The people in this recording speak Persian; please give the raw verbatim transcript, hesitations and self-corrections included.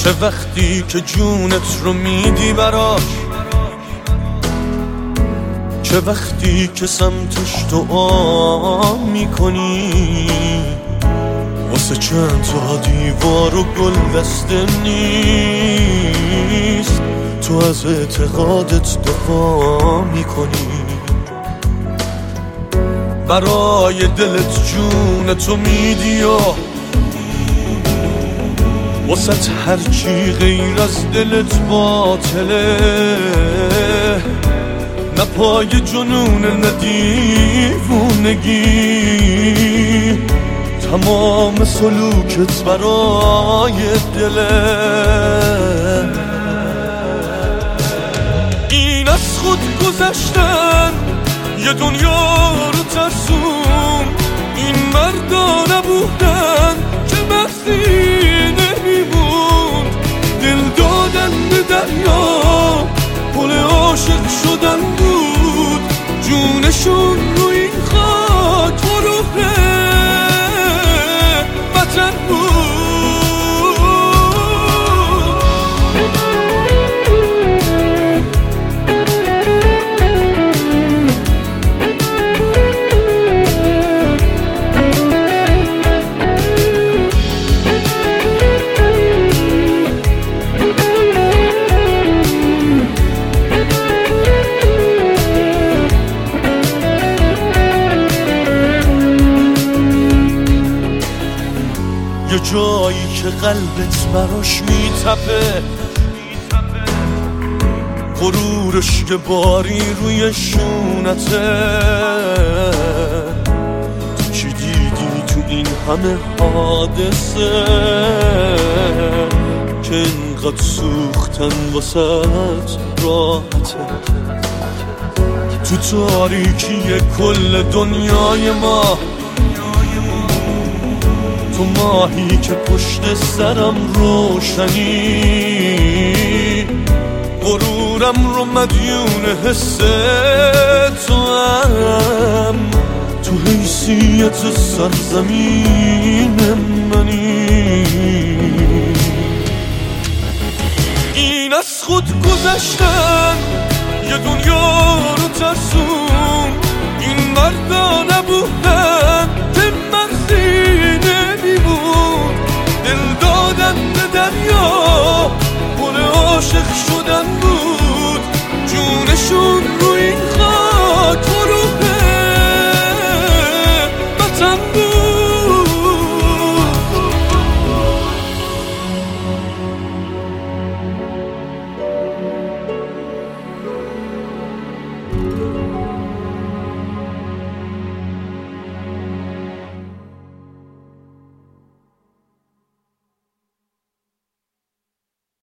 چه وقتی که جونت رو میدی براش، چه وقتی که سمتش دعا میکنی، واسه چند تا دیوار و گل دسته نیست، تو از اعتقادت دفاع میکنی، برای دلت جون تو میدی و واسه هرچی غیر از دلت باطله، نه پای جنون نه دیوونگی، تمام سلوکت برای دله. این از خود گذشتن یه دنیا رو ترسون، این مردا نبودن که بحثی نمیبود، دل دادن به دریا پل عاشق شدن بود، جونشون رو این خاک فروخه وطن بود. یه جایی که قلبت براش میتپه، غرورش که باری روی شونته، تو چی دیدی تو این همه حادثه که اینقدر سوختن واسه راحته، تو تاریکی کل دنیای ما، تو ماهی که پشت سرم روشنی، غرورم رو مدیون حس تو هم، تو حیثیت سرزمین منی. این از خود گذشتن یه دنیا رو ترسون، این مردا نبودن که مرزی نمیبود، دل دادن به دریا پل عاشق شدن بود،